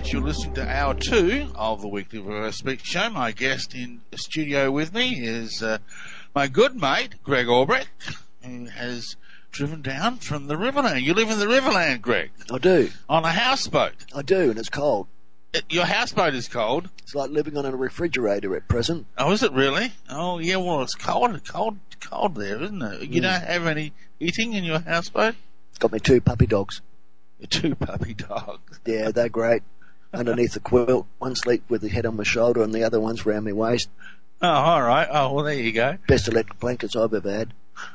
right, you're listening to Hour 2 of the Weekly Where I Speak show. My guest in the studio with me is my good mate, Greg Albrecht, who has driven down from the Riverland. You live in the Riverland, Greg? I do. On a houseboat? I do, and it's cold. Your houseboat is cold? It's like living on a refrigerator at present. Oh, is it really? Oh, yeah, well, it's cold there, isn't it? You don't have any heating in your houseboat? It's got me 2 puppy dogs. Your 2 puppy dogs? Yeah, they're great. Underneath the quilt. One sleeps with the head on my shoulder and the other one's round my waist. Oh, all right. Oh, well, there you go. Best electric blankets I've ever had.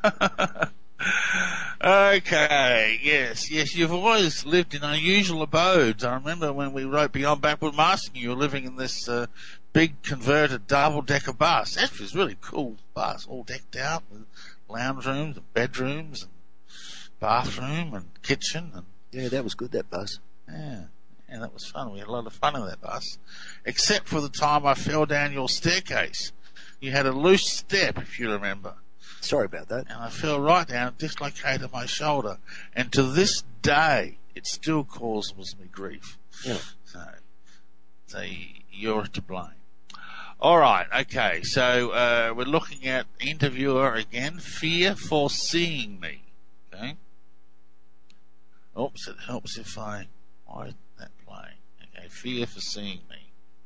Okay, yes, you've always lived in unusual abodes. I remember when we wrote Beyond Backward Masking, you were living in this big converted double-decker bus. That was a really cool bus, all decked out with lounge rooms and bedrooms and bathroom and kitchen. And yeah, that was good, that bus. Yeah, that was fun. We had a lot of fun in that bus. Except for the time I fell down your staircase. You had a loose step, if you remember. Sorry about that. And I fell right down and dislocated my shoulder. And to this day, it still causes me grief. Yeah. So you're to blame. All right, okay. So we're looking at interviewer again. Fear for seeing me. Okay. Oops, it helps if I hide that playing. Okay, fear for seeing me.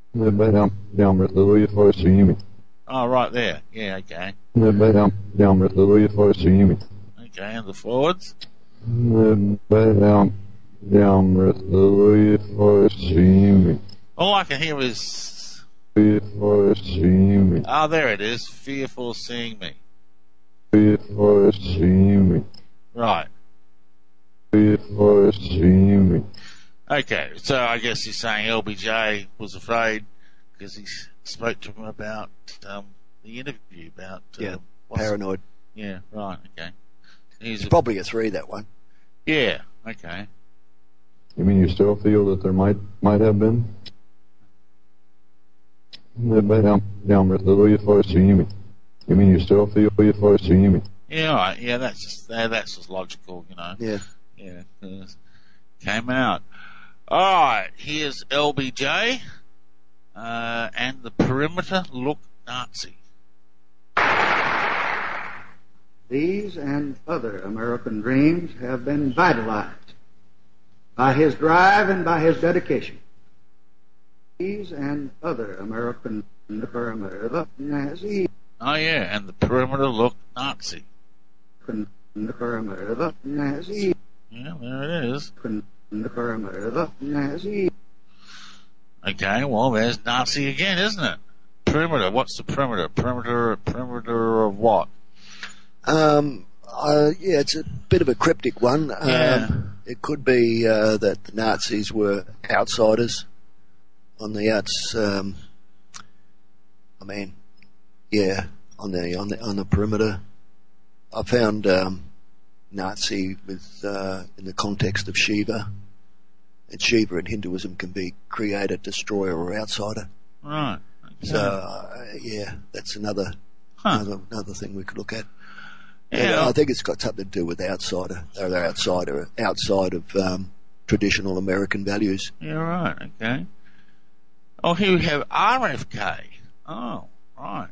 Oh, right there. Yeah, okay. Okay, and the forwards? All I can hear is... Ah, there it is. Fearful seeing me. Right. Okay, so I guess he's saying LBJ was afraid because he spoke to him about the interview about paranoid. Yeah, right. Okay. It's probably a 3, that one. Yeah. Okay. You mean you still feel that there might have been? You mean you still feel for seeing me? Yeah, right. Yeah, that's just logical, you know. Yeah. Yeah. Came out. All right. Here's LBJ and the Perimeter Look Nazi. These and other American dreams have been vitalized by his drive and by his dedication. These and other American Perimeter Look Nazi. Oh yeah, and the Perimeter Look Nazi. The Perimeter Look Nazi. Yeah, there it is. The Perimeter Look Nazi. Okay, well, there's Nazi again, isn't it? Perimeter. What's the perimeter? Perimeter of what? Yeah, it's a bit of a cryptic one. It could be that the Nazis were outsiders on the outs. On the perimeter. I found Nazi with in the context of Shiva, and Shiva in Hinduism can be creator, destroyer, or outsider. Right. Okay. So that's another thing we could look at. Yeah, I think it's got something to do with outsider. They're outside of traditional American values. Yeah, right. Okay. Oh, here we have RFK. Oh, right.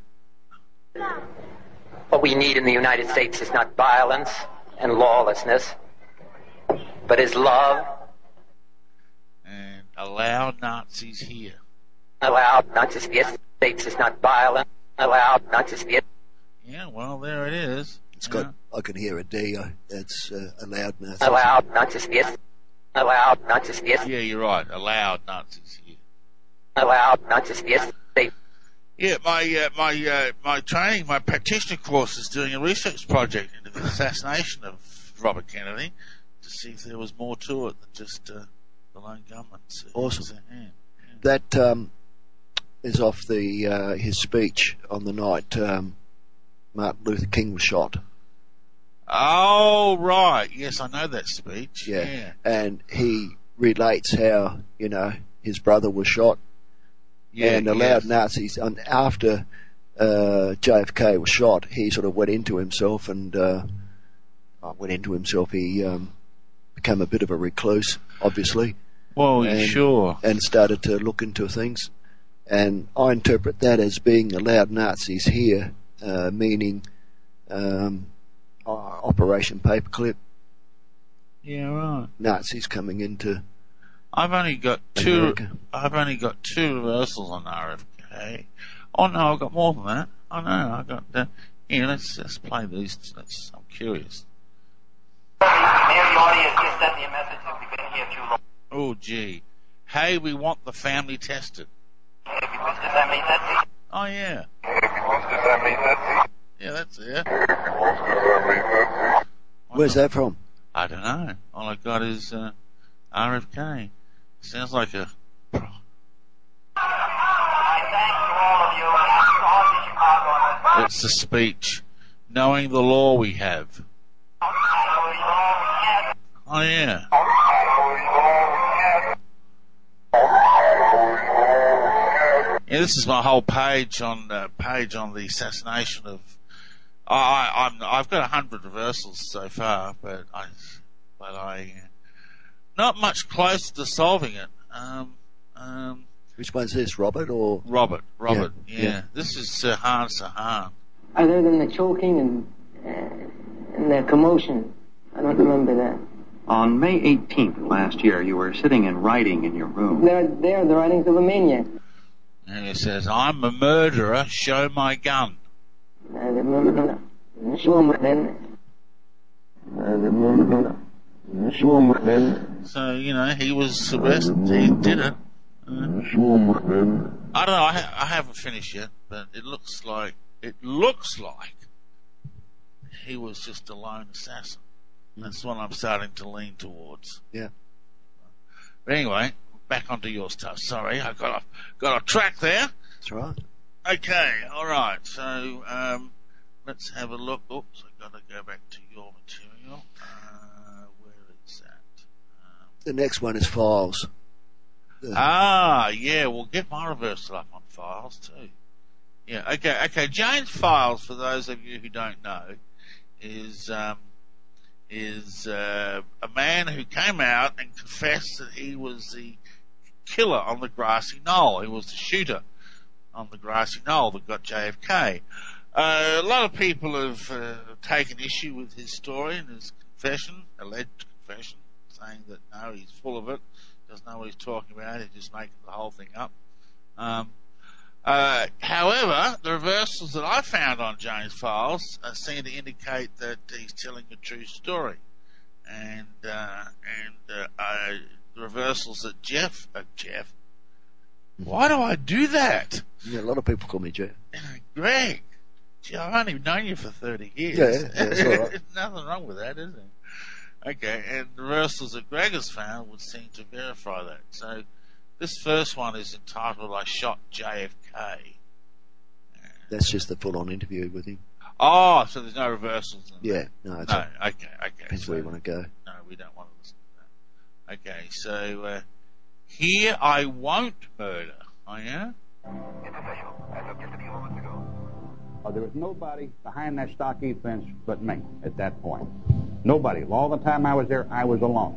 What we need in the United States is not violence and lawlessness, but is love. And allow Nazis here. Allow not just the States is not violent. Allow not just the. Yeah, well, there it is. It's got. I can hear a D. That's allowed Nazis. Allowed not just the. Allowed not just the. Yeah, you're right. Allowed Nazis here. Allowed not just the. Yeah, my training, my practitioner course is doing a research project into the assassination of Robert Kennedy to see if there was more to it than just the lone gunman's. Awesome. Yeah. That is off the his speech on the night Martin Luther King was shot. Oh, right. Yes, I know that speech. Yeah. And he relates how, his brother was shot. Yeah, and allowed Nazis. And after JFK was shot, he sort of went into himself. He became a bit of a recluse, obviously. Well, sure. And started to look into things. And I interpret that as being allowed Nazis here, meaning Operation Paperclip. Yeah, right. Nazis coming into I've only got America. two reversals on RFK. Oh no, I've got more than that. Oh no, I got here. Let's play these. I'm curious. Oh gee, hey, we want the family tested. Oh yeah. Yeah, that's it. Where's that from? I don't know. All I got is RFK. Sounds like a. It's a speech. Knowing the law we have. Oh yeah. Yeah, this is my whole page on the assassination of. I've got 100 reversals so far, but I not much close to solving it. Which one's this, Robert or Robert? Yeah. This is Sirhan Sirhan. Other than the choking and the commotion, I don't remember that. On May 18th last year, you were sitting and writing in your room. They're the writings of a maniac. And he says, "I'm a murderer. Show my gun." So, he was arrested. He did it. I don't know. I haven't finished yet, but it looks like he was just a lone assassin. That's what I'm starting to lean towards. Yeah. But anyway, back onto your stuff. Sorry, I got a track there. That's right. Okay, all right. So let's have a look. Oops, I've got to go back to your material. Where is that? The next one is Files. Yeah. We'll get my reversal up on Files too. Yeah. Okay. Jane's Files, for those of you who don't know, is a man who came out and confessed that he was the killer on the grassy knoll. He was the shooter on the grassy knoll that got JFK. A lot of people have taken issue with his story and his confession, alleged confession, saying that no, he's full of it, doesn't know what he's talking about, he's just making the whole thing up. However, the reversals that I found on Jane's Files seem to indicate that he's telling a true story, and the reversals that Jeff. Why do I do that? Yeah, a lot of people call me Jeff. Greg. Gee, I've only known you for 30 years. Yeah, that's all right. There's nothing wrong with that, is there? Okay, and the reversals that Greg has found would seem to verify that. So, this first one is entitled "I Shot JFK." That's just the full-on interview with him. Oh, so there's no reversals in Yeah, no. It's No, okay. Depends where you want to go. No, we don't want to listen to that. Okay, so, here I won't murder. Oh, yeah? It's official. As of just a few moments ago. There was nobody behind that stockade fence but me at that point. Nobody. All the time I was there, I was alone.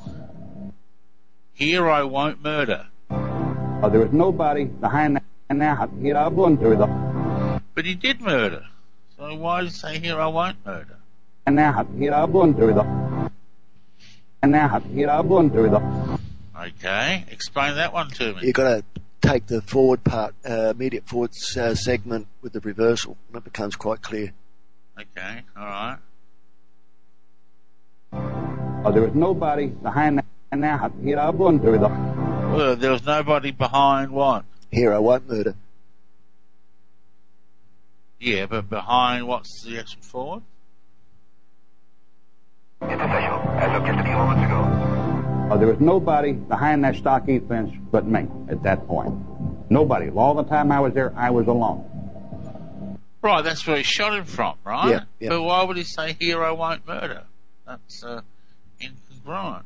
Here I won't murder. There was nobody behind that. And now, here I won't do the. But he did murder. So why did you say here I won't murder? And now, here I won't do the. And now, here I won't do the. Okay, explain that one to me. You've got to take the forward part, immediate forward segment with the reversal, and it becomes quite clear. Okay, alright. There was nobody behind that. And now, here I won't do the. Well, there was nobody behind what? Here I won't murder. Yeah, but behind what's the actual forward? It's official. As of just a few moments ago. There was nobody behind that stockade fence but me at that point. Nobody. All the time I was there, I was alone. Right, that's where he shot him from, right? Yeah. But why would he say, here I won't murder? That's incongruent.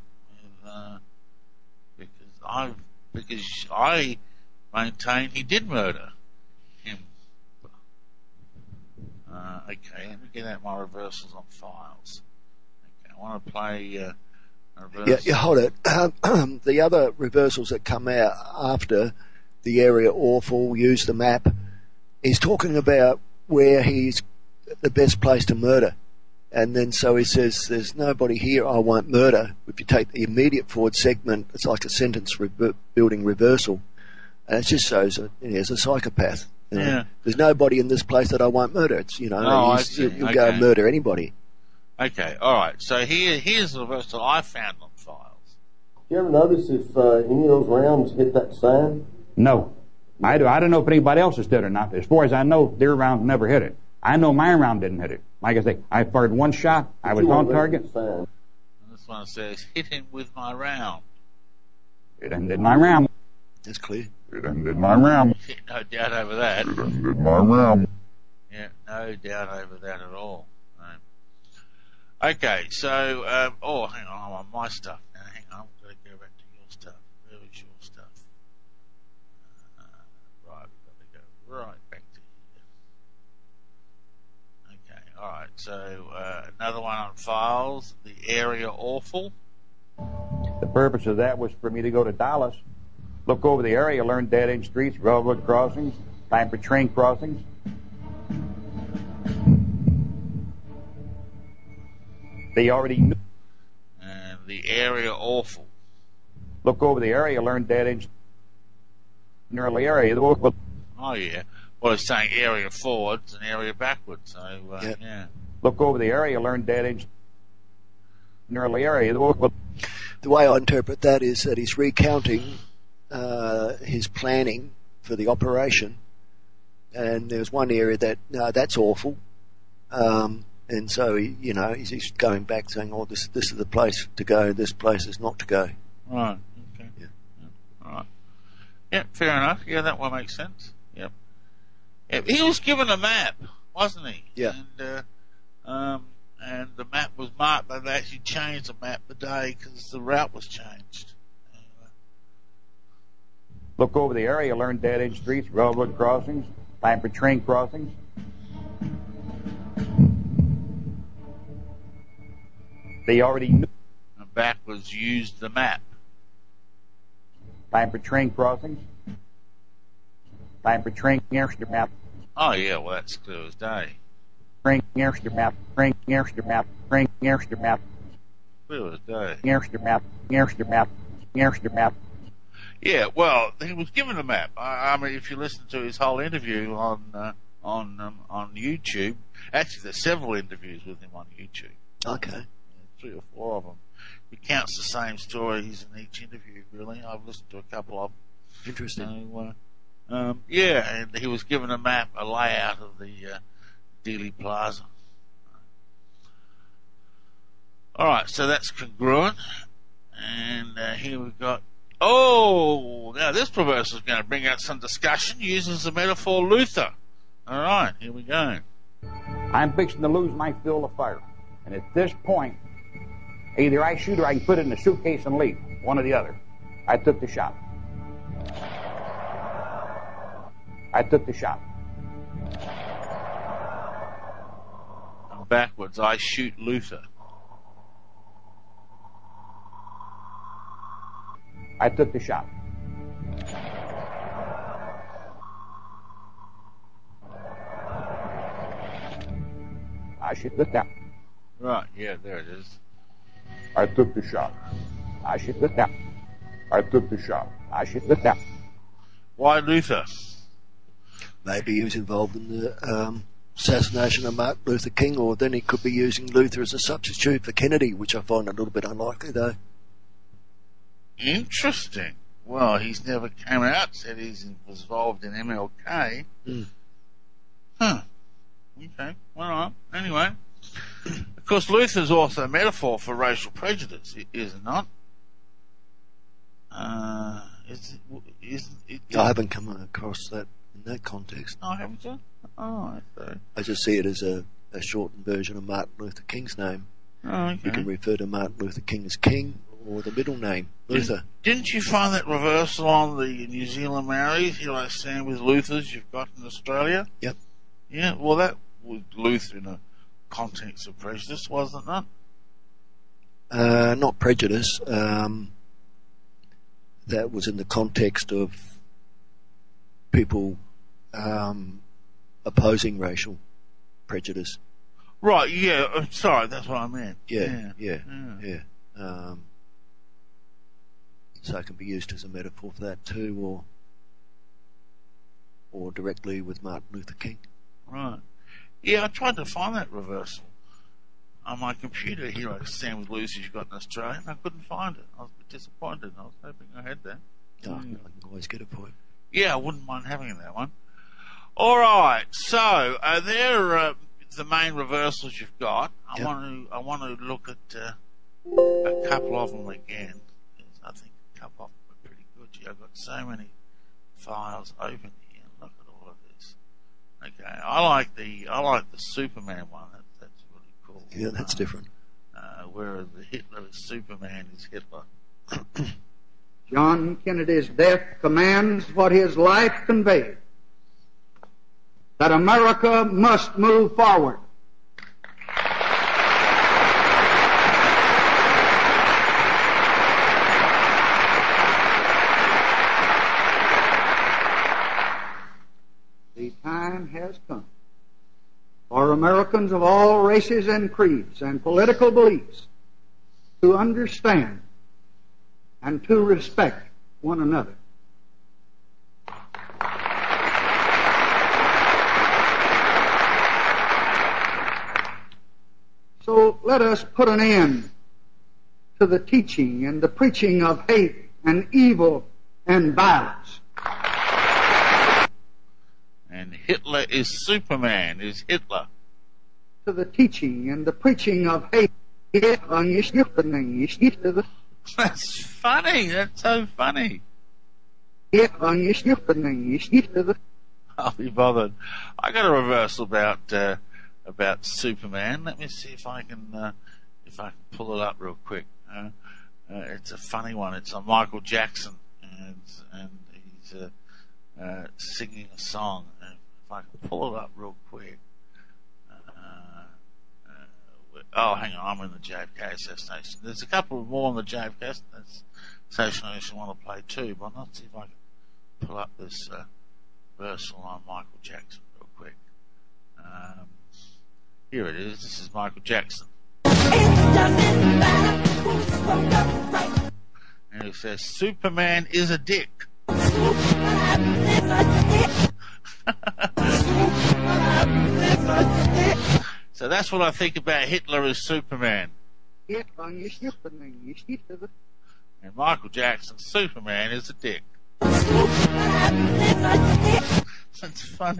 Because I maintain he did murder him. Okay, let me get out my reversals on Files. Okay, I want to play Yeah, hold it. The other reversals that come out after the area awful, use the map, he's talking about where he's the best place to murder. And then so he says, there's nobody here I won't murder. If you take the immediate forward segment, it's like a sentence building reversal. And it just shows that he's a psychopath. You know? Yeah. There's nobody in this place that I won't murder. It's, you'll go and murder anybody. Okay, all right. So here's the reversal I found on Files. Did you ever notice if any of those rounds hit that sign? No. I don't know if anybody else has did it or not. As far as I know, their rounds never hit it. I know my round didn't hit it. Like I say, I fired one shot. I was on target. And this one says, hit him with my round. It ended my round. That's clear. It ended my round. No doubt over that. It ended my round. Yeah, no doubt over that at all. Okay, so, hang on, I'm on my stuff now. Hang on, I've got to go back to your stuff. Where is your stuff? Right, we've got to go right back to here. Okay, alright, so, another one on Files, the area awful. The purpose of that was for me to go to Dallas, look over the area, learn dead-end streets, railroad crossings, time for train crossings. They already knew. And the area awful. Look over the area, learn dead-end in early area. Oh, yeah. Well, it's saying area forwards and area backwards, so, yeah. Look over the area, learn dead-end in early area. The way I interpret that is that he's recounting his planning for the operation, and there's one area that that's awful, and so he's going back saying, "Oh, this is the place to go. This place is not to go." Right. Okay. Yeah. All right. Yeah. Fair enough. Yeah, that one makes sense. Yep. Yeah, he was given a map, wasn't he? Yeah. And the map was marked, but they actually changed the map the day because the route was changed. Look over the area, learn dead-end streets, railroad crossings, time for train crossings. They already knew. And backwards used the map. Time for train crossings. Time for train airstrip map. Oh yeah, well that's clear as day. Train airstrip map. Train airstrip map. Train airstrip map. Clear as day. Airstrip map. Airstrip map. Airstrip map. Yeah, well, he was given a map. I mean, if you listen to his whole interview on YouTube, actually, there's several interviews with him on YouTube. Okay. 3 or 4 of them. He counts the same stories in each interview, really. I've listened to a couple of them. Interesting. So, yeah, and he was given a map, a layout of the Dealey Plaza. Alright, so that's congruent. And here we've got... Oh, now this professor is going to bring out some discussion using the metaphor Luther. Alright, here we go. I'm fixing to lose my fill of fire. And at this point, either I shoot or I can put it in a suitcase and leave. One or the other. I took the shot. I took the shot. And backwards, I shoot Luther. I took the shot. I shoot Luther. Right, yeah, there it is. I took the shot. I shoot Luther. I took the shot. I shoot Luther. Why Luther? Maybe he was involved in the assassination of Martin Luther King, or then he could be using Luther as a substitute for Kennedy, which I find a little bit unlikely, though. Interesting. Well, he's never came out and said he was involved in MLK. Huh. Okay. All right. Anyway. Of course, Luther's also a metaphor for racial prejudice, is it not? Is it? I haven't come across that in that context. Oh, haven't you? Oh, I see. I just see it as a shortened version of Martin Luther King's name. Oh, okay. You can refer to Martin Luther King as King, or the middle name, Luther. Didn't you find that reversal on the New Zealand Maoris? Here I stand with Luthers you've got in Australia? Yep. Yeah, well that was Luther in a context of prejudice, wasn't it? Not prejudice. That was in the context of people opposing racial prejudice. Right, yeah, sorry, that's what I meant. Yeah. So it can be used as a metaphor for that too, or directly with Martin Luther King. Right. Yeah, I tried to find that reversal on my computer here, like Stand With Lucy you got in Australia, and I couldn't find it. I was a bit disappointed. I was hoping I had that. Oh, I can always get it for you. Yeah, I wouldn't mind having that one. All right, so there the main reversals you've got. I want to look at a couple of them again. I think a couple of them are pretty good. Gee, I've got so many files open here. Look at all of this. Okay, I like the Superman one. That's really cool. Yeah, that's different. Where the Hitler is Superman is Hitler. John Kennedy's death commands what his life conveyed, that America must move forward. The time has come for Americans of all races and creeds and political beliefs to understand and to respect one another. So let us put an end to the teaching and the preaching of hate and evil and violence. And Hitler is Superman, is Hitler. To the teaching and the preaching of hate. That's funny. That's so funny. I'll be bothered. I got a reversal about Superman. Let me see if I can pull it up real quick. It's a funny one. It's on Michael Jackson, and he's singing a song. If I can pull it up real quick. Oh, hang on, I'm in the JFK assassination. There's a couple more on the JFK assassination I want to play too, but I'll see if I can pull up this reversal on Michael Jackson real quick. Here it is. This is Michael Jackson. And it says, Superman is a dick. So that's what I think about Hitler as Superman. And Michael Jackson, Superman is a dick. That's funny.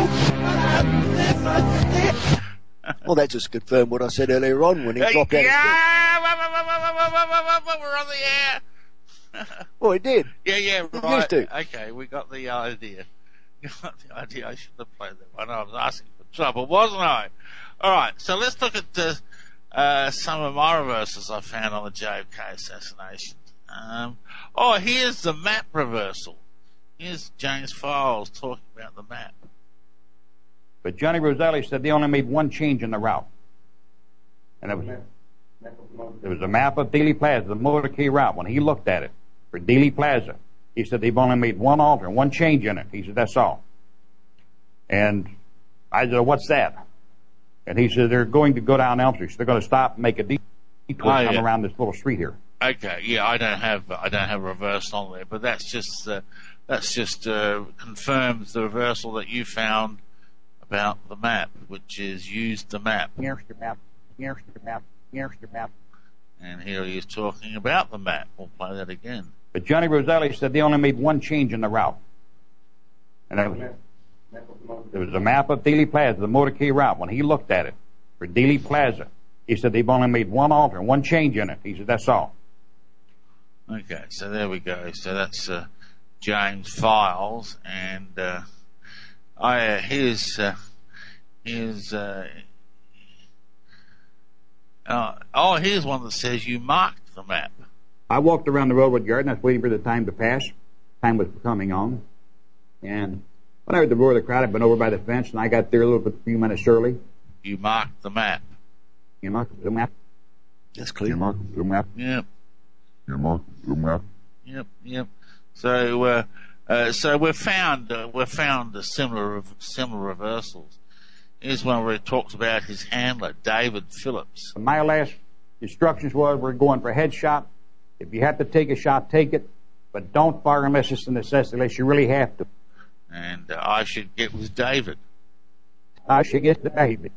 Well, that just confirmed what I said earlier on when he dropped out. Yeah, we're on the air. Well, he did. Yeah, He right. used to. Okay, we got the idea. I should have played that one. I was asking for trouble, wasn't I? All right, so let's look at some of my reversals I found on the JFK assassination. Here's the map reversal. Here's James Files talking about the map. But Johnny Roselli said they only made one change in the route. And it was a map of Dealey Plaza, the motorcade route. When he looked at it for Dealey Plaza, he said they've only made one alter, one change in it. He said, that's all. And I said, what's that? And he said, they're going to go down Elm Street. So they're going to stop and make a detour come around this little street here. Okay, yeah, I don't have reverse on there, but that's just confirms the reversal that you found about the map, which is use the map. Here's your map. Here's your map. Here's your map. And here he is talking about the map. We'll play that again. But Johnny Roselli said they only made one change in the route. And it was a map of Dealey Plaza, the motorcade route. When he looked at it for Dealey Plaza, he said they've only made one alter, one change in it. He said, that's all. Okay, so there we go. So that's James Files, and here's one that says you marked the map. I walked around the railroad yard and I was waiting for the time to pass. Time was coming on, and when I heard the roar of the crowd, I'd been over by the fence, and I got there a few minutes early. You marked the map. You marked the map. That's clear. Yep. Yep. So we've found similar reversals. Here's one where it talks about his handler, David Phillips. My last instructions was we're going for a headshot. If you have to take a shot, take it, but don't fire unless it's a necessity, unless you really have to. And I should get with David. I should get the baby.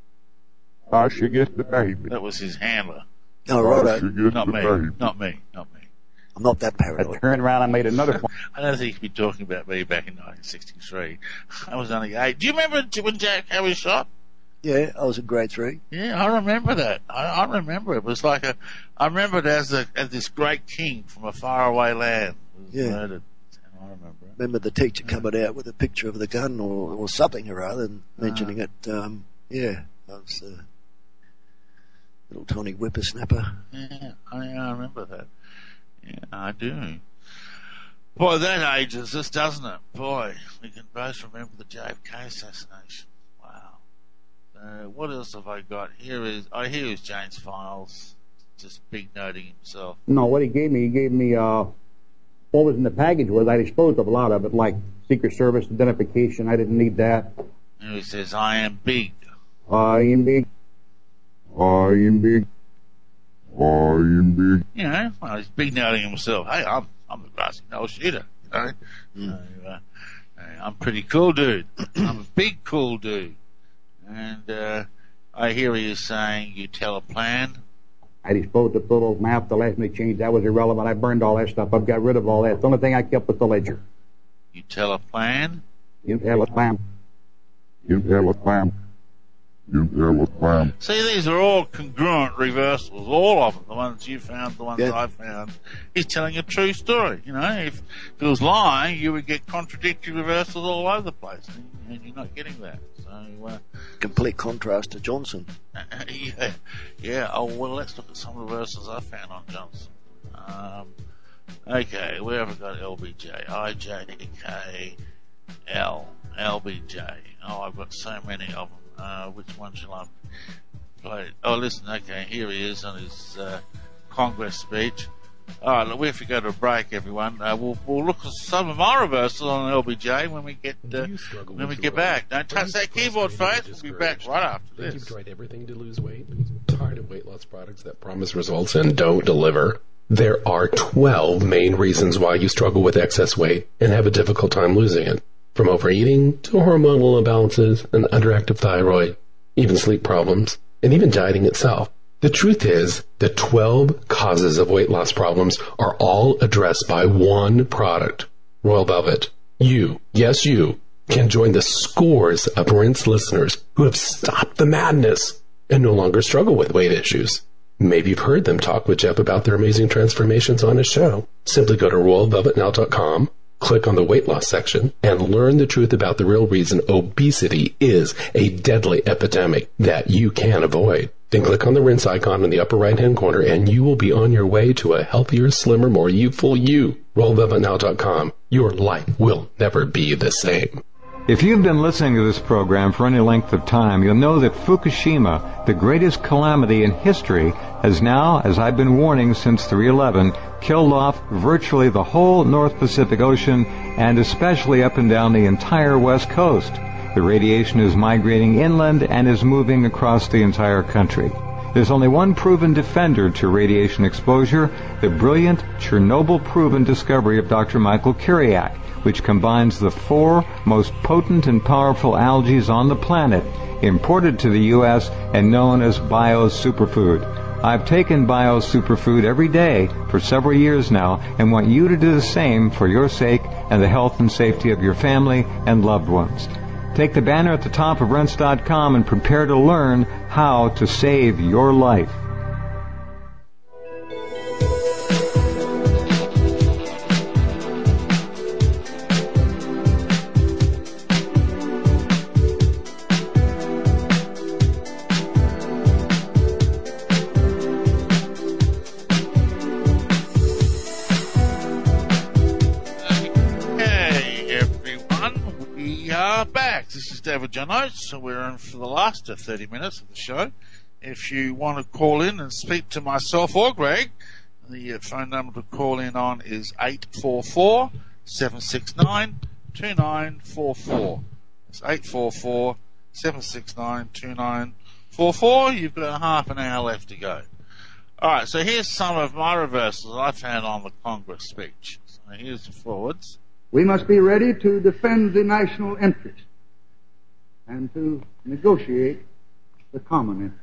That was his handler. Oh, right. Not me. I'm not that I paranoid. turned around and made another point. I don't think he'd be talking about me back in 1963. I was only 8. Do you remember when Jack Harris shot? Yeah, I was in grade 3. Yeah, I remember that. I remember it was like I remember it as this great king from a faraway land was murdered. I remember it. Remember the teacher coming out with a picture of the gun or something or other and mentioning it. I was a little tiny whippersnapper. Yeah, I remember that. Yeah, I do. Boy, that ages us, doesn't it? Boy, we can both remember the JFK assassination. Wow. What else have I got? Here is James Files, just big noting himself. No, what he gave me what was in the package was I disposed of a lot of it, like Secret Service identification. I didn't need that. And he says, I am big. I am big. You know, well, he's big noting himself. Hey, I'm a grassy knoll shooter. You know, I'm pretty cool, dude. I'm a big cool dude. And I hear he is saying, you tell a plan. I disposed of the little map, the last minute change. That was irrelevant. I burned all that stuff. I've got rid of all that. The only thing I kept was the ledger. You tell a plan. You tell a plan. See, these are all congruent reversals, all of them. The ones you found, the ones I found. He's telling a true story. You know, if he was lying, you would get contradictory reversals all over the place, and you're not getting that. So, complete contrast to Johnson. Yeah. Oh well, let's look at some reversals I found on Johnson. Okay, where have I got LBJ? IJK, LBJ. Oh, I've got so many of them. Which one shall I play? Oh, listen, okay, here he is on his Congress speech. Alright, look, we have to go to a break, everyone. We'll look at some of my reversals on LBJ when we get back. Don't touch that keyboard, folks. We'll be back right after this. You've tried everything to lose weight. Tired of weight loss products that promise results and don't deliver. There are 12 main reasons why you struggle with excess weight and have a difficult time losing it. From overeating to hormonal imbalances, an underactive thyroid, even sleep problems, and even dieting itself. The truth is, the 12 causes of weight loss problems are all addressed by one product, Royal Velvet. You, yes you, can join the scores of Rinse listeners who have stopped the madness and no longer struggle with weight issues. Maybe you've heard them talk with Jeff about their amazing transformations on his show. Simply go to RoyalVelvetNow.com. Click on the weight loss section and learn the truth about the real reason obesity is a deadly epidemic that you can avoid. Then click on the Rinse icon in the upper right-hand corner and you will be on your way to a healthier, slimmer, more youthful you. RoyalVelvetNow.com. Your life will never be the same. If you've been listening to this program for any length of time, you'll know that Fukushima, the greatest calamity in history, has now, as I've been warning since 3/11, killed off virtually the whole North Pacific Ocean and especially up and down the entire West Coast. The radiation is migrating inland and is moving across the entire country. There's only one proven defender to radiation exposure, the brilliant Chernobyl-proven discovery of Dr. Michael Kiriak, which combines the 4 most potent and powerful algae on the planet, imported to the U.S. and known as bio-superfood. I've taken bio-superfood every day for several years now and want you to do the same for your sake and the health and safety of your family and loved ones. Take the banner at the top of Rense.com and prepare to learn how to save your life. This is David John Oates, so we're in for the last 30 minutes of the show, if you want to call in and speak to myself or Greg, the phone number to call in on is 844-769-2944. It's 844-769-2944. You've got half an hour left to go. Alright, so here's some of my reversals I found on the Congress speech. So here's the forwards. We must be ready to defend the national interest and to negotiate the common interest.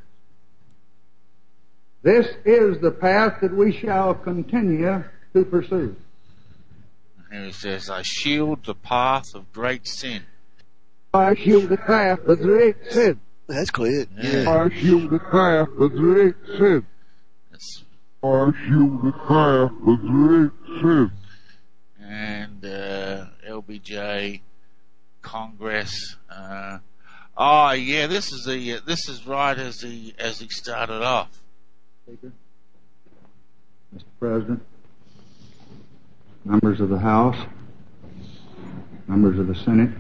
This is the path that we shall continue to pursue. Here he says, I shield the path of great sin. I shield the path of great sin. That's clear. Yeah. I shield the path of great sin. Yes. I shield the path of great sin. And LBJ, Congress. Yeah, this is right as he started off. Speaker, Mr. President, members of the House, members of the Senate,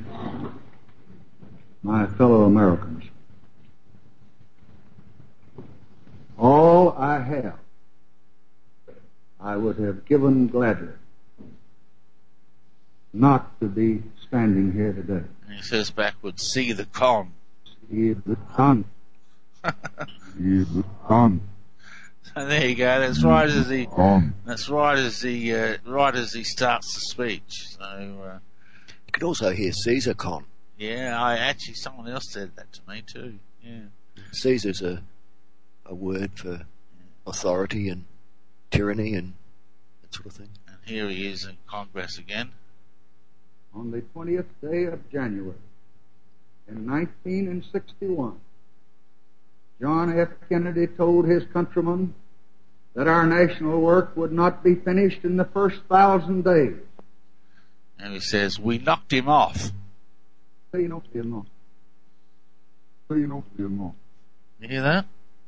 my fellow Americans, all I have, I would have given gladly not to be standing here today. And he says backwards, see the con. See the con. See the con. So there you go. That's right as he. That's right as he. Right as he starts the speech. So you could also hear Caesar con. Yeah, someone else said that to me too. Yeah. Caesar's a word for authority and tyranny and that sort of thing. And here he is in Congress again. On the 20th day of January in 1961, John F. Kennedy told his countrymen that our national work would not be finished in the first 1,000 days. And he says, we knocked him off. You hear that?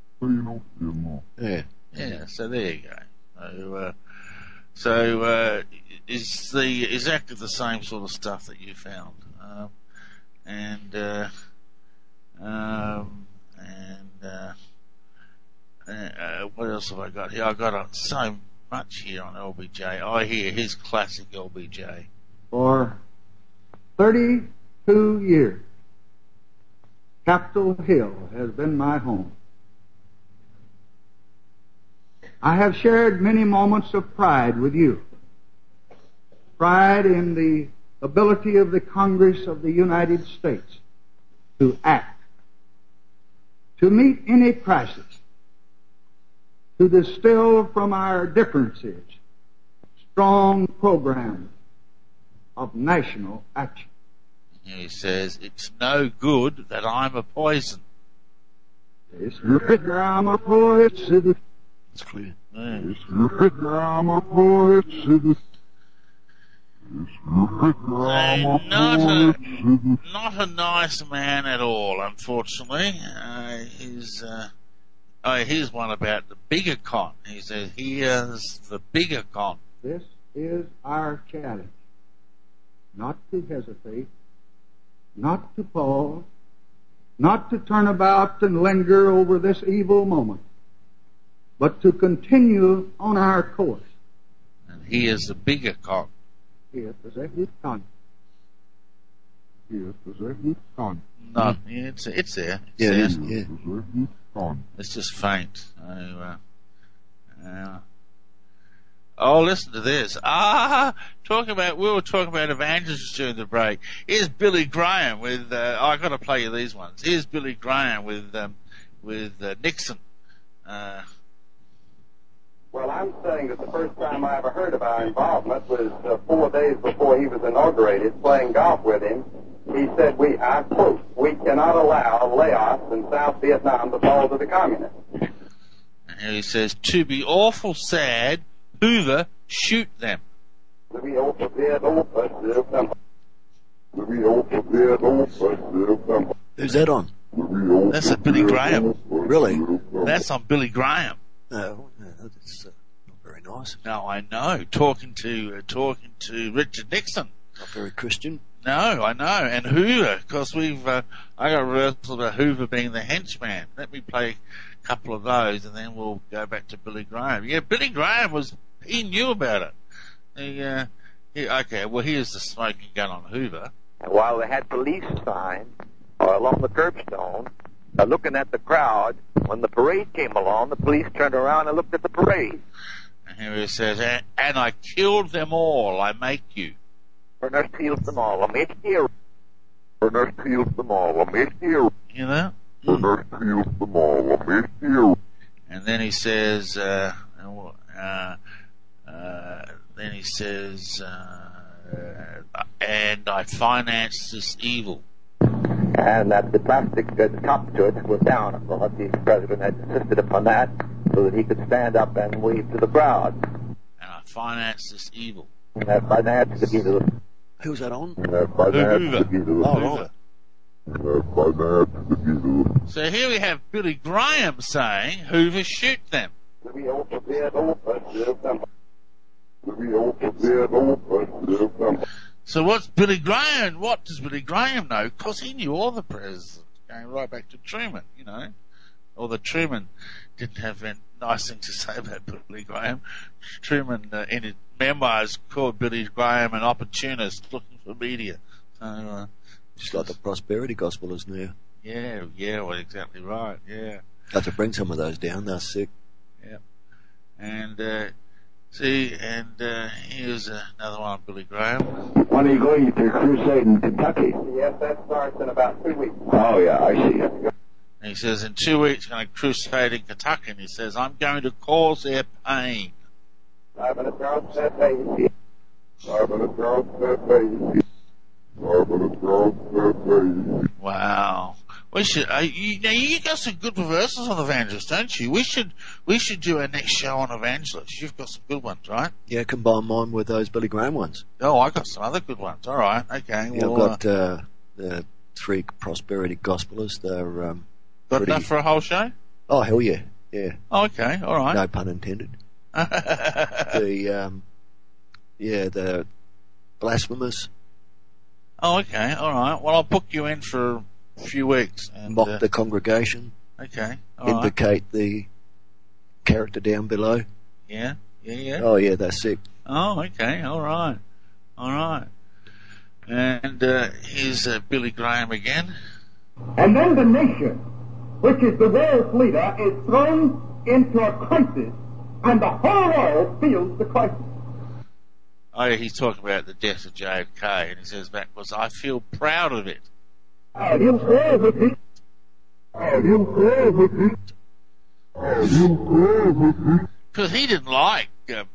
Yeah. Yeah, so there you go. So it's exactly the same sort of stuff that you found. What else have I got here? I've got so much here on LBJ. I hear his classic LBJ. For 32 years, Capitol Hill has been my home. I have shared many moments of pride with you. Pride in the ability of the Congress of the United States to act, to meet any crisis, to distill from our differences strong programs of national action. He says, it's no good that I'm a poison. It's good that I'm a poison. It's clear. Mm. Not a nice man at all, unfortunately. Here's one about the bigger con. He says, here's the bigger con. This is our challenge. Not to hesitate, not to pause, not to turn about and linger over this evil moment, but to continue on our course. And here's the bigger con. Here is a con. Here is a con. No, it's there. Yeah, it is. There. Yeah. It's just faint. Listen to this. We were talking about evangelists during the break. Here's Billy Graham with, I gotta play you these ones. Here's Billy Graham with Nixon. Well, I'm saying that the first time I ever heard of our involvement was 4 days before he was inaugurated, playing golf with him. He said, I quote, we cannot allow layoffs in South Vietnam to fall to the communists. And here he says, to be awful sad, Hoover, shoot them. Who's that on? That's a Billy Graham. Really? That's on Billy Graham. No, that's not very nice. No, I know. Talking to Richard Nixon. Not very Christian. No, I know. And Hoover, because I got a reversal about Hoover being the henchman. Let me play a couple of those, and then we'll go back to Billy Graham. Yeah, Billy Graham he knew about it. Okay, well, here's the smoking gun on Hoover. And while they had police signs along the curbstone, looking at the crowd, when the parade came along, the police turned around and looked at the parade. And here it says, and I killed them all, I make you. Berners killed them all, I make you. Berners killed them all, I make you. You know? Berners killed them all, I make you. And then he says, and I financed this evil. And that the plastic top to it was down. Of course, the president had insisted upon that so that he could stand up and wave to the crowd. And I financed this evil. Financed the evil. Who's that on? Hoover. So here we have Billy Graham saying, Hoover, shoot them. So what does Billy Graham know? Because he knew all the presidents, going right back to Truman, you know. Although Truman didn't have any nice things to say about Billy Graham. Truman, in his memoirs, called Billy Graham an opportunist looking for media. So, just like the prosperity gospelers now. Yeah, well, exactly right, yeah. Got to bring some of those down, they're sick. Yeah. And, here's another one on Billy Graham. When are you going to crusade in Kentucky? Yes, that starts in about 2 weeks. Oh, yeah, I see it. And he says, in 2 weeks, going to crusade in Kentucky. And he says, I'm going to cause their pain. 5 minutes, Charles. That's 8. 5 minutes, Charles. That's 8. 5 minutes, Charles. That's 8. Wow. We should. You got some good reversals on Evangelist, don't you? We should do our next show on Evangelist. You've got some good ones, right? Yeah, combine mine with those Billy Graham ones. Oh, I got some other good ones. All right, okay. Yeah, well, I've got the 3 prosperity gospelers. They're got enough for a whole show? Oh, hell yeah, yeah. Oh, okay, all right. No pun intended. The blasphemous. Oh, okay, all right. Well, I'll book you in for a few weeks. And, mock the congregation. Okay, all indicate the character down below. Yeah. Oh, yeah, they're sick. Oh, okay, all right. And here's Billy Graham again. And then the nation, which is the world's leader, is thrown into a crisis, and the whole world feels the crisis. Oh, yeah, he's talking about the death of JFK, and he says back, "Was I feel proud of it." Because he didn't like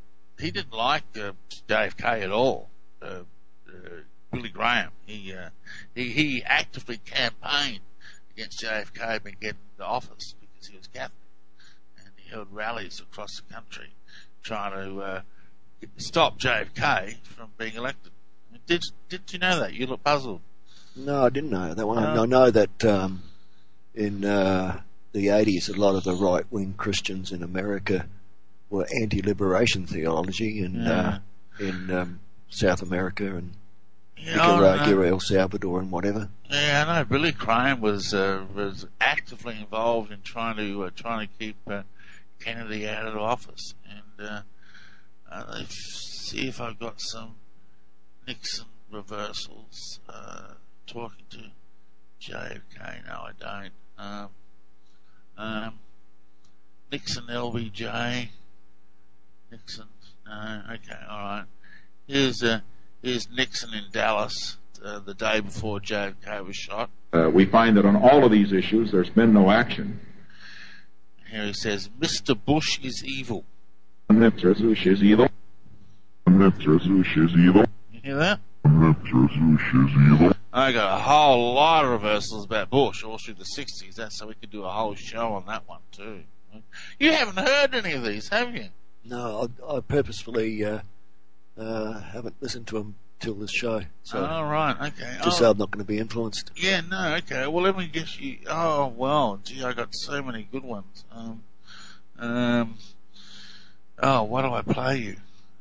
JFK at all. Billy Graham, he actively campaigned against JFK being getting into office because he was Catholic, and he held rallies across the country trying to stop JFK from being elected. Did you know that? You look puzzled. No, I didn't know that one. I know that in the 80s, a lot of the right-wing Christians in America were anti-liberation theology in South America and Nicaragua, El Salvador, and whatever. Yeah, I know. Billy Graham was actively involved in trying to keep Kennedy out of office. And let's see if I've got some Nixon reversals. Talking to JFK. No, I don't. Nixon LBJ. Nixon. No. Okay. All right. Here's Nixon in Dallas the day before JFK was shot. We find that on all of these issues, there's been no action. Here he says, "Mr. Bush is evil." Mr. Bush is evil. Mr. Bush is evil. You hear that? Mr. Bush is evil. I got a whole lot of reversals about Bush all through the 60s. That's so we could do a whole show on that one too. You haven't heard any of these, have you? No, I purposefully haven't listened to them till this show. So right, okay. Just so I'm not going to be influenced. Yeah, no, okay. Well, let me guess you. Oh, well, gee, I got so many good ones. What do I play you?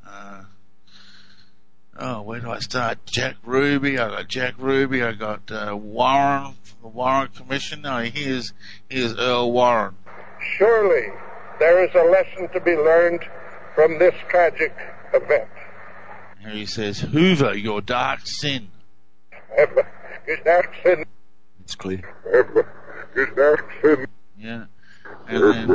Where do I start? Jack Ruby. I got Warren from the Warren Commission. No, here's Earl Warren. Surely there is a lesson to be learned from this tragic event. Here he says, Hoover, your dark sin. His dark sin. It's clear. His dark sin. Yeah. And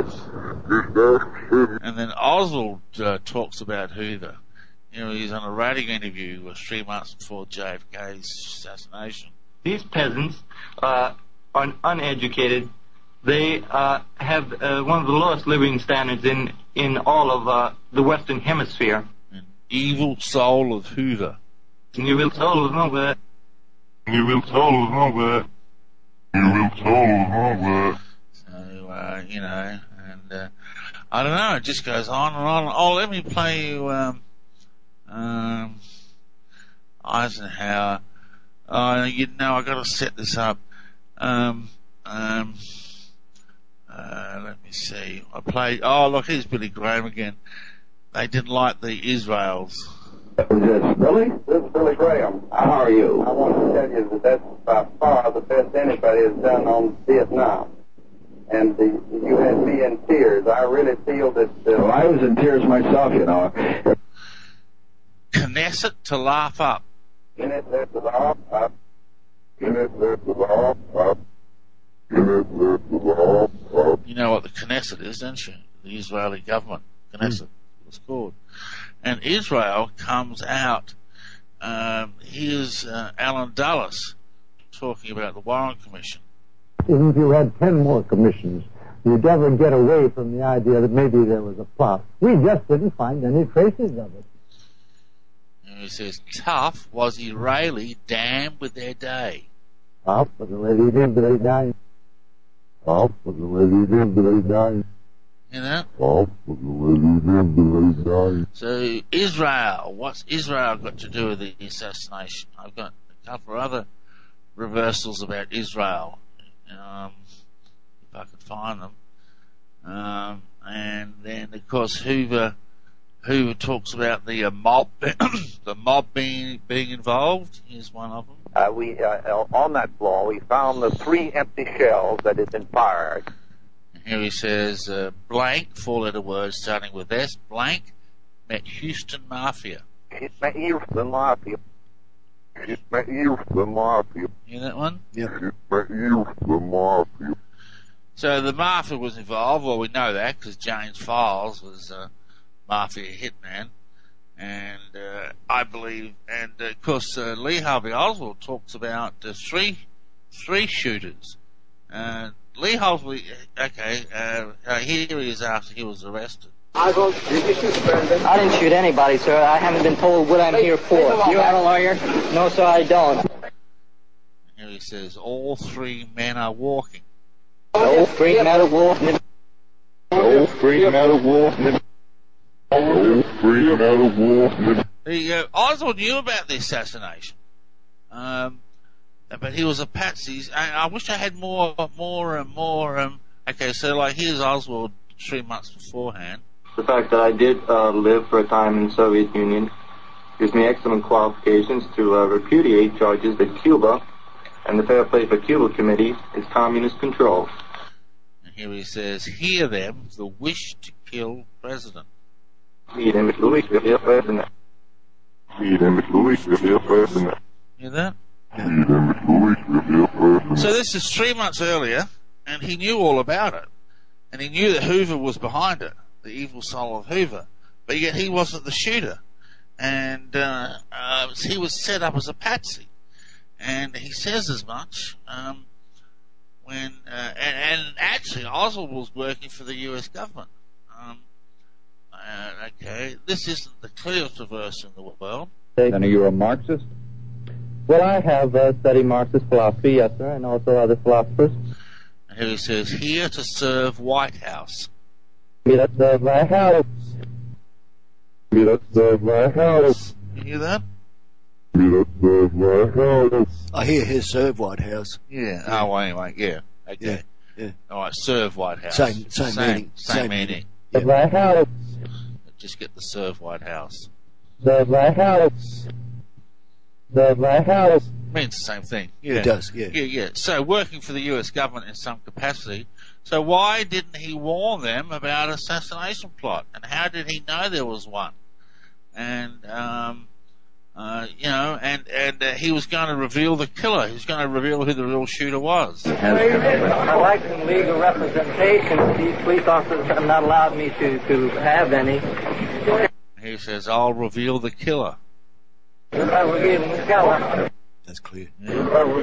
then Oswald talks about Hoover. You know, he's on a radio interview 3 months before JFK's assassination. These peasants are uneducated. They have one of the lowest living standards in all of the Western Hemisphere. An evil soul of Hoover. You will soul of Hoover. You will soul of Hoover. You will soul of Hoover. So, you know, and I don't know, it just goes on and on. Oh, let me play you Eisenhower. You know, I got to set this up. Let me see. I played. Oh, look, here's Billy Graham again. They didn't like the Israels. Is this Billy? This is Billy Graham. How are you? I want to tell you that that's by far the best anybody has done on Vietnam. And you had me in tears. I really feel that... I was in tears myself, you know. Knesset to laugh up. Knesset to laugh up. Knesset to laugh up. Knesset to laugh up. You know what the Knesset is, don't you? The Israeli government. Knesset was called. And Israel comes out. Here's Alan Dulles talking about the Warren Commission. Even if you had 10 more commissions, you'd never get away from the idea that maybe there was a plot. We just didn't find any traces of it. And he says, tough was Israeli damned with their day. Tough was the way he did, but they died. Tough was the way he did, but they died. You know? Tough was the way he did, but they died. So Israel, what's Israel got to do with the assassination? I've got a couple of other reversals about Israel. If I could find them. And then, of course, Hoover talks about the mob, the mob being involved. Here's one of them. On that floor, we found the 3 empty shells that had been fired. And here he says, blank, 4-letter words starting with S, blank, met Houston Mafia. Met Houston Mafia. Met Houston Mafia. You hear that one? Yeah. Met Houston Mafia. So the Mafia was involved. Well, we know that because James Files was a Mafia hitman. And I believe, and of course, Lee Harvey Oswald talks about 3 shooters. Lee Harvey, okay, here he is after he was arrested. I didn't shoot anybody, sir. I haven't been told what I'm here for. You have a lawyer? No, sir, I don't. Here he says, all 3 men are walking. All 3 men are walking. All 3 men are walking. All 3 men are walking. Oswald knew about the assassination. But he was a patsy. I wish I had more. Okay, so like here's Oswald 3 months beforehand. The fact that I did live for a time in the Soviet Union gives me excellent qualifications to repudiate charges that Cuba and the Fair Play for Cuba Committee is communist control. And here he says, hear them, the wish to kill president. Hear them, the wish to kill president. Hear them, the wish to kill president. Hear that? Hear them, the wish to kill president. So this is 3 months earlier, and he knew all about it. And he knew that Hoover was behind it, the evil soul of Hoover. But yet he wasn't the shooter. And he was set up as a patsy. And he says as much and actually Oswald was working for the US government. Okay, this isn't the clearest reverse in the world. Then are you a Marxist? Well, I have studied Marxist philosophy, yes, sir, and also other philosophers. And here he says, here to serve White House. Here to serve my house. Here to serve my house. You hear that? Here to serve my house. I hear his serve White House. Yeah. Oh, well, anyway, yeah. Okay. Yeah. All right, serve White House. Same meaning. Same meaning. Serve my house. Just get the serve White House. Serve my house. my house. Means the same thing. Yeah. It does, yeah. Yeah. So working for the US government in some capacity. So why didn't he warn them about assassination plot? And how did he know there was one? And, he was going to reveal the killer. He was going to reveal who the real shooter was. My rights and legal representation, these police officers have not allowed me to have any. He says, I'll reveal the killer. That's clear. Yeah,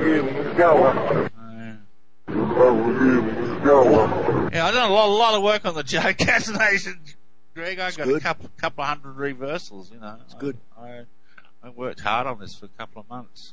I've done a lot of work on the Joe Catanation, Greg. I got a couple hundred reversals, you know. It's good. I worked hard on this for a couple of months.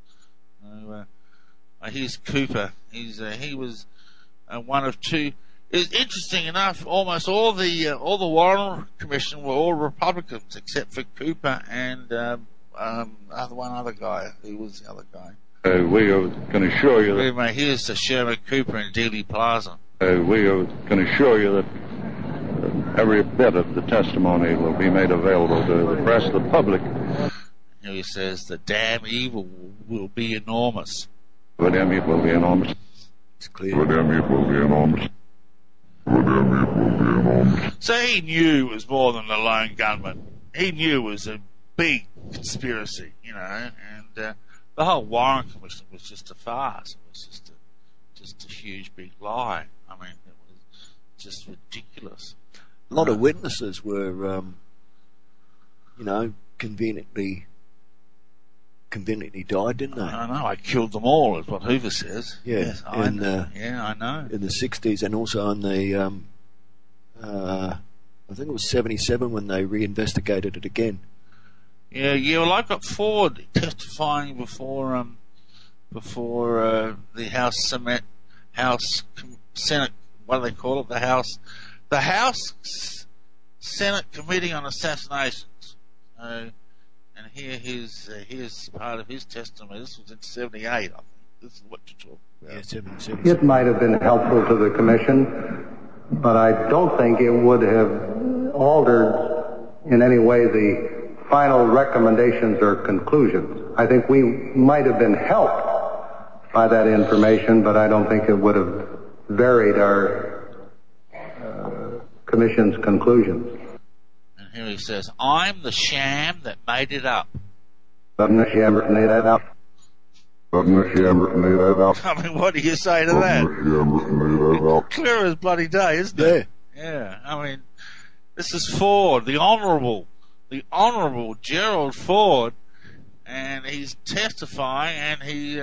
Here's Cooper. He was one of two. It's interesting enough. Almost all the Warren Commission were all Republicans except for Cooper and one other guy. Who was the other guy? We can assure you that. Here's Sherman Cooper in Dealey Plaza. We can assure you that every bit of the testimony will be made available to the press, the public. Here he says the damn evil will be enormous. The damn evil will be enormous. It's clear. The damn evil will be enormous. The damn evil will be enormous. So he knew it was more than a lone gunman. He knew it was a big conspiracy, you know, and the whole Warren Commission was just a farce. It was just a huge big lie. I mean, it was just ridiculous. A lot of witnesses were, conveniently died, didn't they? I know. I killed them all, is what Hoover says. Yeah, yes, I know. In the 60s, and also in the, I think it was 77 when they reinvestigated it again. Yeah. Well, I got Ford testifying before the Senate. What do they call it? The House Senate Committee on Assassinations. And here's part of his testimony. This was in '78, I think. This is what you're talking about. Yeah, 77. It might have been helpful to the commission, but I don't think it would have altered in any way the final recommendations or conclusions. I think we might have been helped by that information, but I don't think it would have varied our commission's conclusions. And here he says, I'm the sham that made it up. Doesn't the sham made that up? I mean, what do you say to that? Clear as bloody day, isn't it? Yeah. I mean, this is Ford, the Honourable Gerald Ford, and he's testifying, and he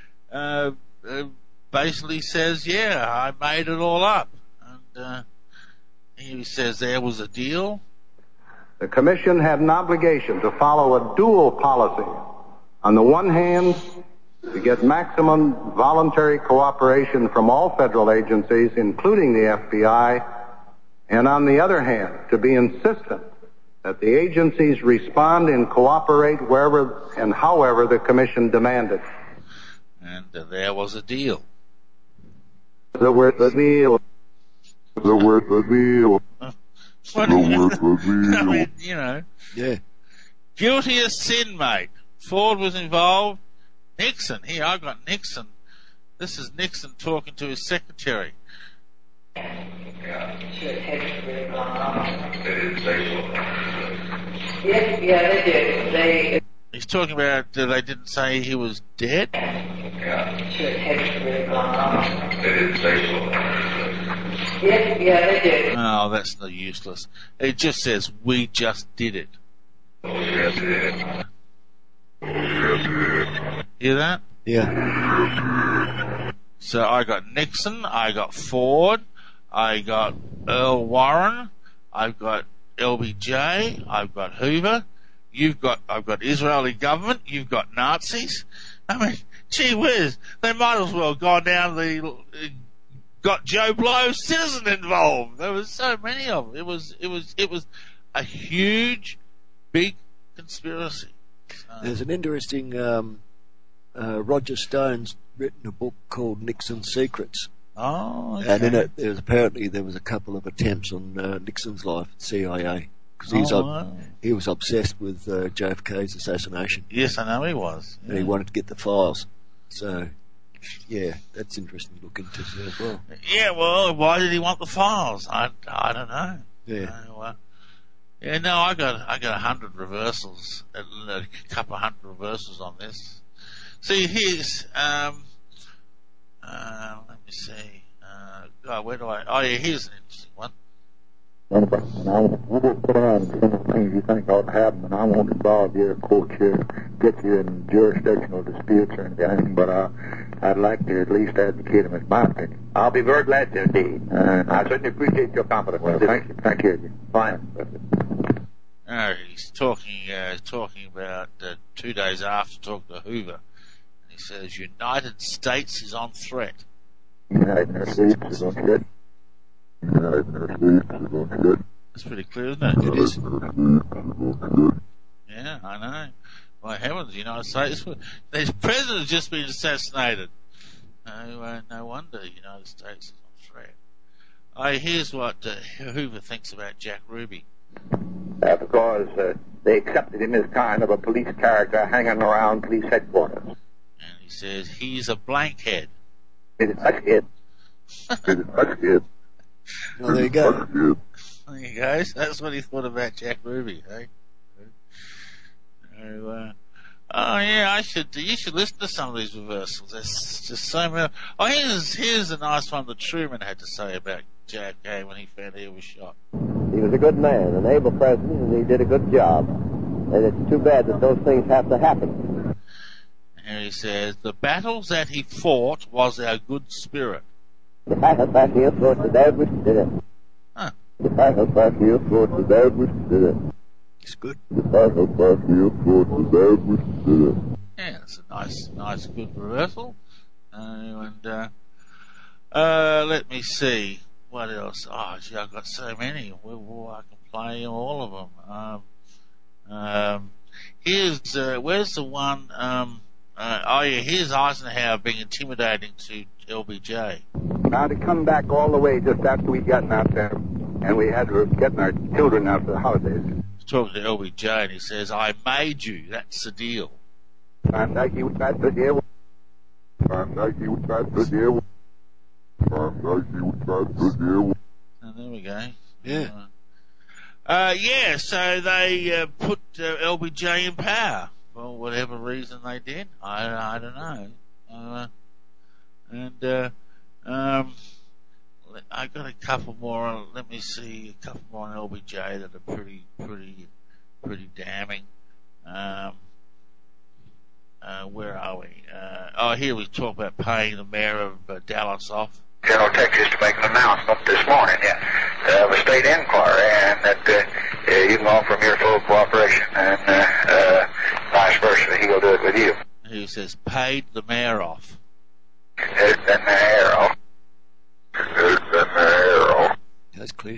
basically says, yeah, I made it all up. And he says there was a deal. The commission had an obligation to follow a dual policy. On the one hand, to get maximum voluntary cooperation from all federal agencies, including the FBI, and on the other hand, to be insistent that the agencies respond and cooperate wherever and however the commission demanded. And there was a deal. The word the deal. The word the deal. I mean, you know. Yeah. Guilty as sin, mate. Ford was involved. Nixon. Here, I got Nixon. This is Nixon talking to his secretary. Yeah, they did. He's talking about they didn't say he was dead. Yeah, they did. Oh, that's no useless. It just says we just did it. Hear that? Yeah. So I got Nixon, I got Ford, I got Earl Warren, I've got LBJ, I've got Hoover, I've got Israeli government, you've got Nazis. I mean, gee whiz, they might as well have gone down got Joe Blow citizen involved. There was so many of them. It was a huge, big conspiracy. There's an interesting Roger Stone's written a book called Nixon's Secrets. Oh, okay. And in it, there was a couple of attempts on Nixon's life at CIA. because he was obsessed with JFK's assassination. Yes, I know he was. And he wanted to get the files. So, yeah, that's interesting to look into as well. Yeah, well, why did he want the files? I don't know. Yeah. Yeah, no, I got 100 reversals, a couple of 100 reversals on this. See, here's let me see. Where do I? Oh, yeah, here's an interesting one. And I won't put on some of the things you think ought to happen, and I won't involve your court here, get you in jurisdictional disputes or anything, but I'd like to at least advocate them as my opinion. I'll be very glad to indeed. I certainly appreciate your confidence. Well, thank you. Fine. He's talking about 2 days after talking to Hoover. And he says, United States is on threat. United States is on threat. That's pretty clear, isn't it? It is. Yeah, I know. My heavens, the United States. The president has just been assassinated. No wonder the United States is on threat. Here's what Hoover thinks about Jack Ruby. Because they accepted him as kind of a police character hanging around police headquarters. And he says he's a blankhead. That's it. Well, there you go. There you go. That's what he thought about Jack Ruby, eh? Yeah, you should listen to some of these reversals. There's just so many. Oh, here's a nice one that Truman had to say about Jack when he found he was shot. He was a good man, an able president, and he did a good job. And it's too bad that those things have to happen. And he says, the battles that he fought was our good spirit. The battles that he fought, the dad was did it. Huh. The battles that he fought, the dad was did it. It's good. The battles that he fought, the dad was did it. Yeah, it's a nice, good reversal. Let me see. What else? Oh, gee, I've got so many. I can play all of them. Where's the one? Here's Eisenhower being intimidating to LBJ. Now to come back all the way just after we'd gotten out there, and we had to getting our children out for the holidays. He's talking to LBJ, and he says, "I made you. That's the deal." And there we go. Yeah. So they put LBJ in power for whatever reason they did. I don't know. I got a couple more. Let me see, a couple more on LBJ that are pretty damning. Where are we? Here we talk about paying the mayor of Dallas off. General Texas to make an announcement this morning, of a state inquiry, and that you can offer him your full cooperation, and vice versa, he'll do it with you. He says, paid the mayor off. That's clear.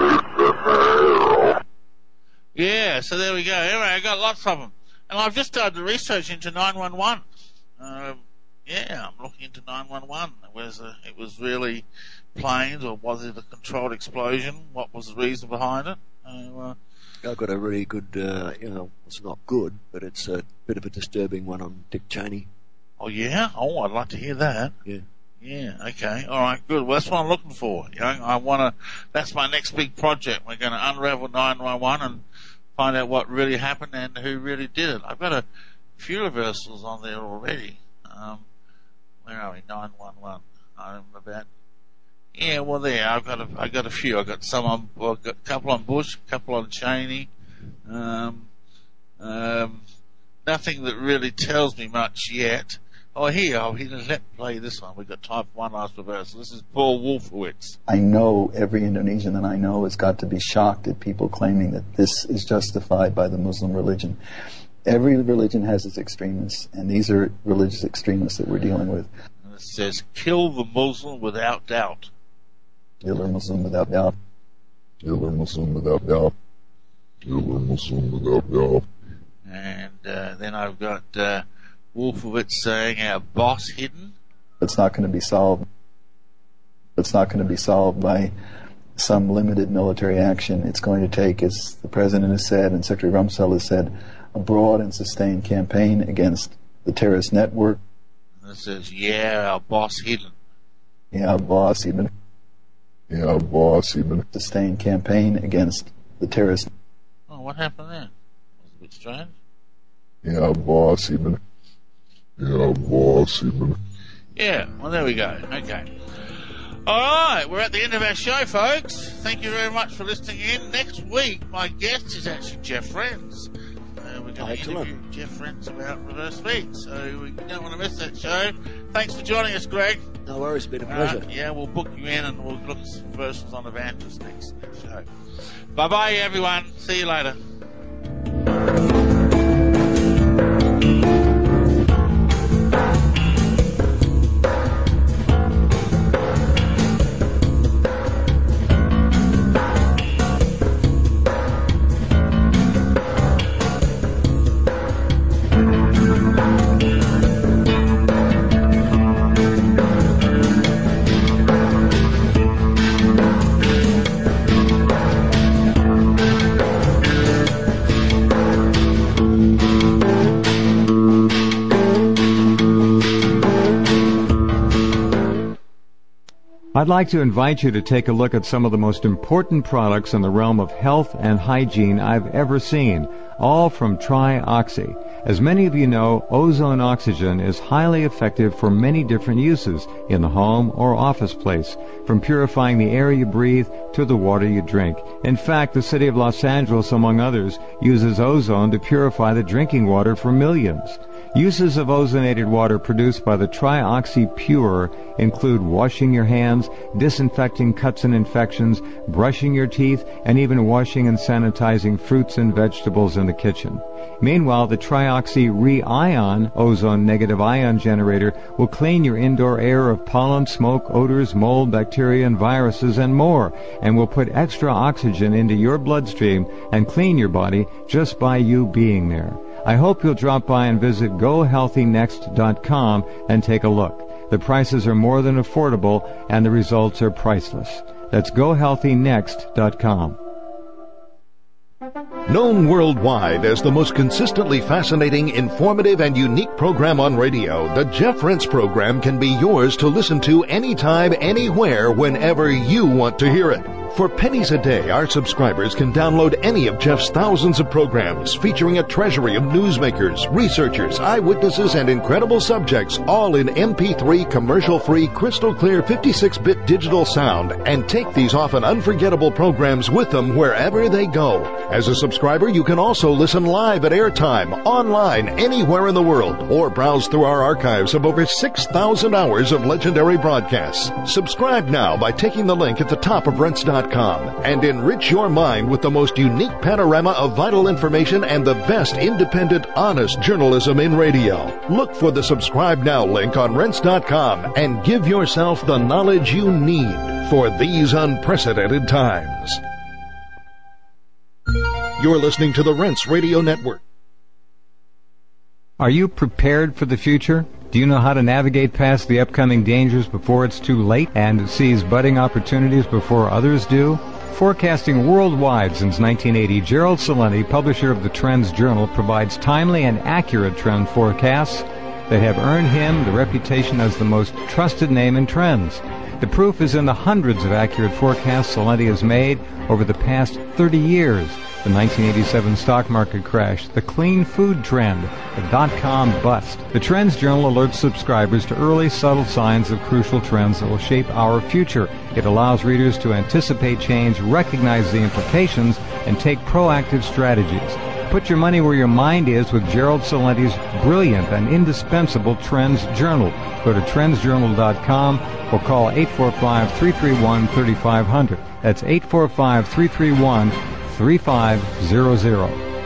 Yeah, so there we go. Anyway, I got lots of them. And I've just started the research into 911. I'm looking into 911. It was really planes, or was it a controlled explosion? What was the reason behind it? I've got a really good, it's not good, but it's a bit of a disturbing one on Dick Cheney. Oh, yeah? Oh, I'd like to hear that. Yeah. Yeah, okay. All right, good. Well, that's what I'm looking for. That's my next big project. We're going to unravel 911 and find out what really happened and who really did it. I've got a few reversals on there already. Where are we? 911. I'm about. Yeah, well, there. I've got a few. I've got some on. Well, I've got a couple on Bush, a couple on Cheney. Nothing that really tells me much yet. Let me play this one. We've got time for one last reversal. This is Paul Wolfowitz. I know every Indonesian that I know has got to be shocked at people claiming that this is justified by the Muslim religion. Every religion has its extremists, and these are religious extremists that we're dealing with. And it says, kill the Muslim without doubt. Kill the Muslim without doubt. Kill the Muslim without doubt. Kill the Muslim without doubt. And then I've got Wolfowitz saying, our boss hidden. It's not going to be solved. It's not going to be solved by some limited military action. It's going to take, as the President has said and Secretary Rumsfeld has said, a broad and sustained campaign against the terrorist network. And it says, yeah, our boss hidden. Yeah, our boss even. Yeah, our boss even. Sustained campaign against the terrorist. Oh, what happened there? Was it a bit strange? Yeah, our boss even. Yeah, our boss even. Yeah, well, there we go. Okay. All right, we're at the end of our show, folks. Thank you very much for listening in. Next week, my guest is actually Jeff Friends. We're going to interview Jeff Friends about reverse feed, so we don't want to miss that show. Thanks for joining us, Greg. No worries, it's been a pleasure. Yeah, we'll book you in and we'll look at verses on Evangelist next show. Bye-bye, everyone. See you later. I'd like to invite you to take a look at some of the most important products in the realm of health and hygiene I've ever seen, all from TriOxy. As many of you know, ozone oxygen is highly effective for many different uses in the home or office place, from purifying the air you breathe to the water you drink. In fact, the city of Los Angeles, among others, uses ozone to purify the drinking water for millions. Uses of ozonated water produced by the TriOxy Pure include washing your hands, disinfecting cuts and infections, brushing your teeth, and even washing and sanitizing fruits and vegetables in the kitchen. Meanwhile, the TriOxy Re-Ion ozone negative ion generator will clean your indoor air of pollen, smoke, odors, mold, bacteria, and viruses, and more, and will put extra oxygen into your bloodstream and clean your body just by you being there. I hope you'll drop by and visit GoHealthyNext.com and take a look. The prices are more than affordable, and the results are priceless. That's GoHealthyNext.com. Known worldwide as the most consistently fascinating, informative, and unique program on radio, the Jeff Rense program can be yours to listen to anytime, anywhere, whenever you want to hear it. For pennies a day, our subscribers can download any of Jeff's thousands of programs featuring a treasury of newsmakers, researchers, eyewitnesses, and incredible subjects, all in MP3 commercial-free, crystal-clear 56-bit digital sound, and take these often unforgettable programs with them wherever they go. As a subscriber, you can also listen live at airtime, online, anywhere in the world, or browse through our archives of over 6,000 hours of legendary broadcasts. Subscribe now by taking the link at the top of Rense.com and enrich your mind with the most unique panorama of vital information and the best independent, honest journalism in radio. Look for the Subscribe Now link on Rense.com and give yourself the knowledge you need for these unprecedented times. You're listening to the Rense Radio Network. Are you prepared for the future? Do you know how to navigate past the upcoming dangers before it's too late and seize budding opportunities before others do? Forecasting worldwide since 1980, Gerald Celente, publisher of the Trends Journal, provides timely and accurate trend forecasts that have earned him the reputation as the most trusted name in trends. The proof is in the hundreds of accurate forecasts Celente has made over the past 30 years. The 1987 stock market crash, the clean food trend, the dot-com bust. The Trends Journal alerts subscribers to early, subtle signs of crucial trends that will shape our future. It allows readers to anticipate change, recognize the implications, and take proactive strategies. Put your money where your mind is with Gerald Celente's brilliant and indispensable Trends Journal. Go to trendsjournal.com or call 845-331-3500. That's 845-331-3500.